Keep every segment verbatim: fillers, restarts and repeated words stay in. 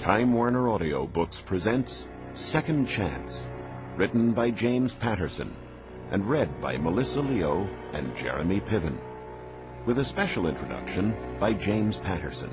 Time Warner Audio Books presents Second Chance, written by James Patterson and read by Melissa Leo and Jeremy Piven, with a special introduction by James Patterson.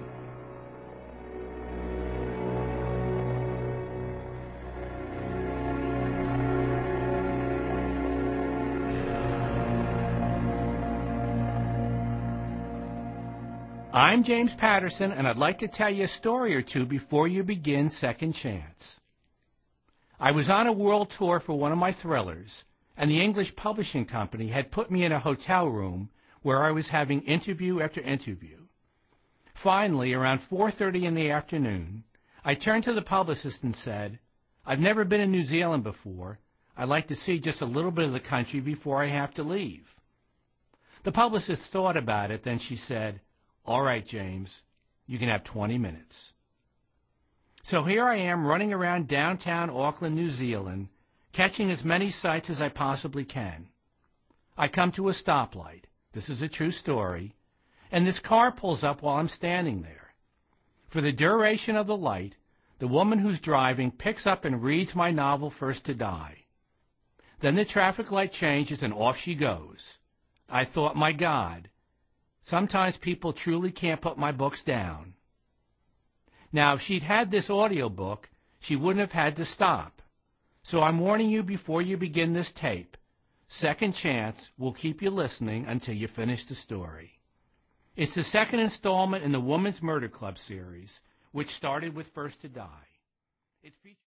I'm James Patterson, and I'd like to tell you a story or two before you begin Second Chance. I was on a world tour for one of my thrillers, and the English publishing company had put me in a hotel room where I was having interview after interview. Finally, around four thirty in the afternoon, I turned to the publicist and said, "I've never been in New Zealand before. I'd like to see just a little bit of the country before I have to leave." The publicist thought about it, then she said, "All right, James, you can have twenty minutes. So here I am running around downtown Auckland, New Zealand, catching as many sights as I possibly can. I come to a stoplight. This is a true story. And this car pulls up while I'm standing there. For the duration of the light, the woman who's driving picks up and reads my novel First to Die. Then the traffic light changes and off she goes. I thought, my God, sometimes people truly can't put my books down. Now, if she'd had this audiobook, she wouldn't have had to stop. So I'm warning you before you begin this tape. Second Chance will keep you listening until you finish the story. It's the second installment in the Woman's Murder Club series, which started with First to Die. It features